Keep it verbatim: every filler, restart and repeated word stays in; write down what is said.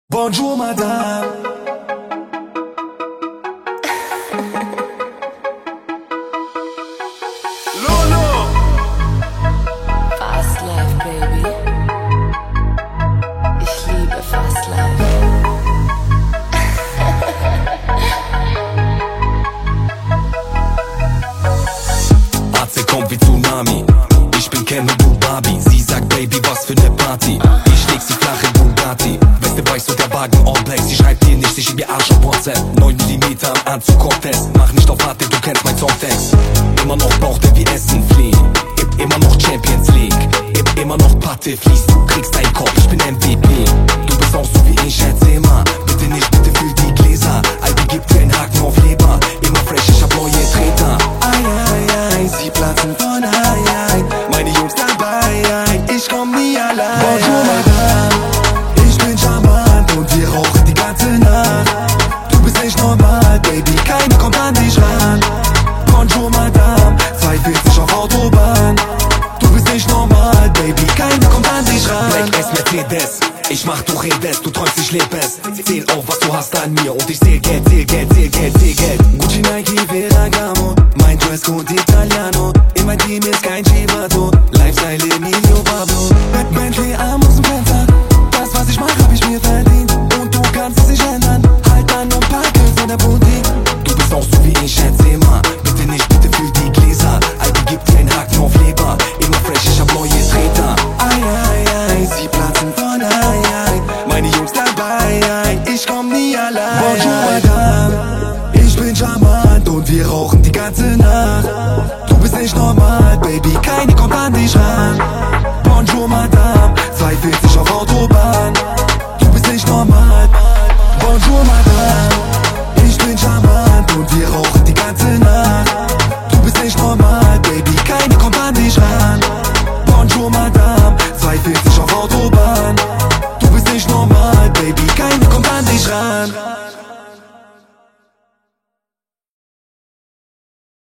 Bonjour, Madame. Lolo. Fast Life, Baby. Ich liebe Fast Life. A C kommt wie Tsunami. Ich bin Ken und du Barbie. Sie sagt Baby, was für ne Party. Ich leg sie flach in Bugatti. Weste weiß und der Wagen all black. Sie schreibt dir nicht, ich schieb ihr Arsch auf WhatsApp. neun Millimeter am Anzug Contest. Mach nicht auf Harte, du kennst mein Songtext. Immer noch Bauch, der wie Essen fliehen. Immer noch Champions League. Immer noch Patte fließt. Du kriegst deinen Kopf, ich bin M V P. Du bist auch so wie ich, erzähl mal. Bitte nicht, bitte füll die Gläser. Albi gibt dir einen Haken auf Leber. Immer fresh, ich hab neue Treter. Ai, ai, ai, sie platzen von ai, ai. Meine Jungs dabei, ai, ich komm nie allein. Bonjour, Madame, ich bin charmant und wir rauchen die ganze Nacht. Du bist nicht normal, Baby, keiner kommt an dich ran. Bonjour, Madame, zweihundertvierzig auf Autobahn. Du bist nicht normal, Baby, keiner kommt an dich ran. Black S Mercedes, ich mach, du redest, du träumst, ich leb es. Zähl auf, was du hast an mir und ich zähl Geld, zähl Geld, zähl Geld, zähl Geld. Gucci, Nike, Ferragamo, mein Dresscode Italiano. In mein Team ist kein Chivato, Lifestyle Emilio Pablo. Mit Bentley Arm aus dem Fenster, das was ich mach, hab ich mir verdient. Und du kannst es nicht ändern, halt an und packe von der Boutique. Du bist auch so wie ich, erzähl mal. Bitte nicht, bitte füll die Gläser. Albi gibt dir einen Haken auf Leber. Immer fresh, ich hab neue Treter. Ai, ai, ai, sie platzen von ai, ai. Meine Jungs dabei, ai, ich komm nie allein. Bonjour, Madame, ich bin charmant und wir rauchen die ganze Nacht. Du bist nicht normal, Baby, keine kommt an dich ran. Bonjour, Madame, zweihundertvierzig auf Autobahn. Du bist nicht normal. Bonjour, Madame, ich bin charmant und wir rauchen die ganze Nacht. Du bist nicht normal, Baby, keine kommt an dich ran. Bonjour, Madame, zweihundertvierzig auf Autobahn. Du bist nicht normal, Baby, keine kommt an dich ran.